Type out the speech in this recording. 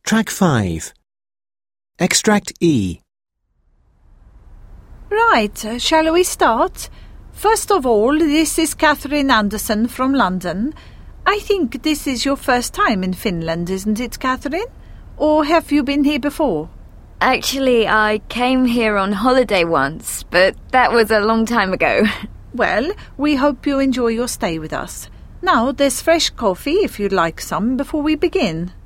Track 5. Extract E. Right, shall we start? First of all, this is Catherine Anderson from London. I think this is your first time in Finland, isn't it, Catherine? Or have you been here before? Actually, I came here on holiday once, but that was a long time ago. Well, we hope you enjoy your stay with us. Now, there's fresh coffee if you'd like some before we begin.